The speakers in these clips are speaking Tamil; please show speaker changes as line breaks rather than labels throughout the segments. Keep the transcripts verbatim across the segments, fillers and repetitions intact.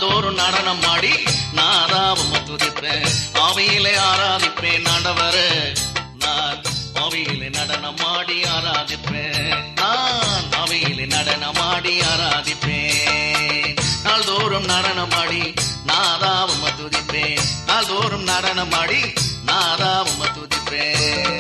நாள்தோறும் நடனம் ஆடி நாதா உம்மை துதிப்பேன். ஆவியிலே ஆராதிப்பேன் ஆண்டவரே, நான் ஆவியிலே நடனம் ஆடி ஆராதிப்பேன். நான் ஆவியிலே நடனம் ஆடி ஆராதிப்பேன். நாள்தோறும் நடனம் ஆடி நாதா உம்மை துதிப்பேன். நாள்தோறும் நடனம் ஆடி நாதா உம்மை துதிப்பேன்.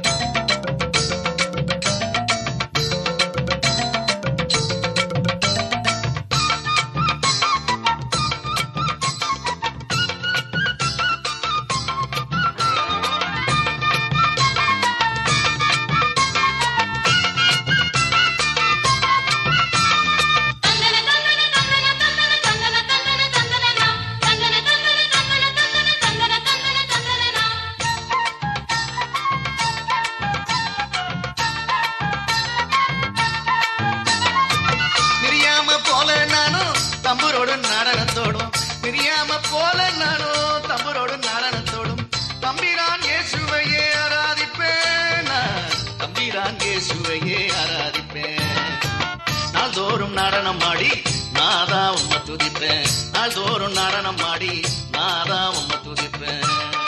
தம்புரோடும் நடனத்தோடும் பிரியாம போல நானும் தம்புரோடும் நடனத்தோடும் தம்பிரான் இயேசுவையே ஆராதிப்பேன். தம்பிரான் இயேசுவையே ஆராதிப்பேன். நாள்தோறும் நடனம் ஆடி நாதா உம்மை துதிப்பேன். நாள்தோறும் நடனம் ஆடி நாதா உம்மை துதிப்பேன்.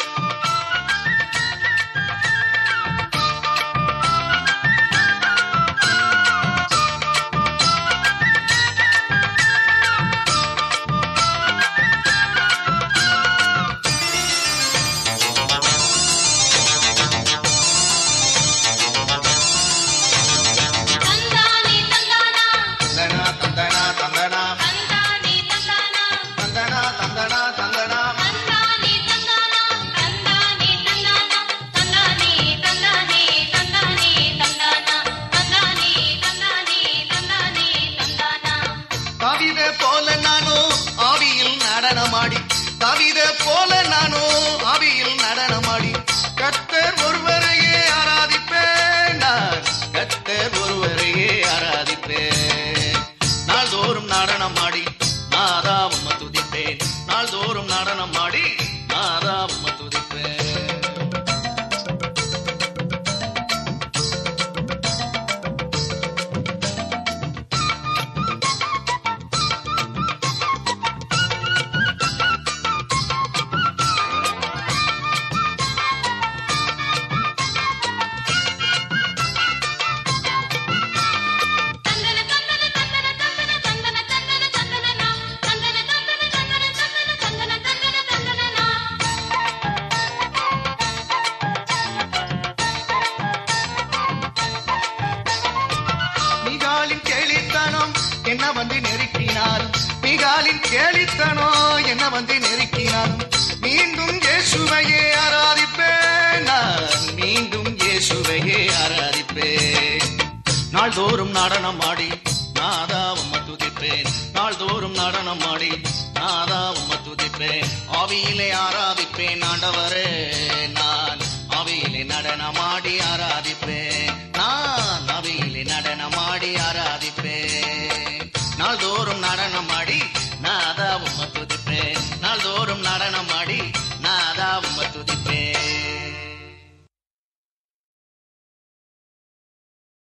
தாவீதை போல நானும் ஆவியில் நடனமாடி தாவீதை போல நானும் ஆவியில் நடனமாடி கர்த்தர் ஒருவரையே ஆராதிப்பேன். நான் கர்த்தர் ஒருவரையே ஆராதிப்பேன். நாள்தோறும் நடனமாடி நாதா உம்மை துதிப்பேன். நாள்தோறும் நடனமாடி நாதா உம்மை துதிப்பேன். என்ன வந்து நெருக்கினாலும் மிகாலின் கேலித்தனோ என்ன வந்து நெருக்கினாலும் மீண்டும் இயேசுவையே ஆராதிப்பேன். நான் மீண்டும் இயேசுவையே ஆராதிப்பேன். நாள்தோறும் நடனம் ஆடி நாதா உம்மை துதிப்பேன். நாள்தோறும் நடனம் ஆடி நாதா உம்மை துதிப்பேன். ஆவியிலே ஆராதிப்பேன் ஆண்டவரே, நான் ஆவியிலே நடனமாடி ஆராதிப்பேன். நான் ஆவியிலே நடனமாடி ஆராதிப்பேன். நாள்தோறும் நடனமாடி நாதா உம்மை துதிப்பேன்.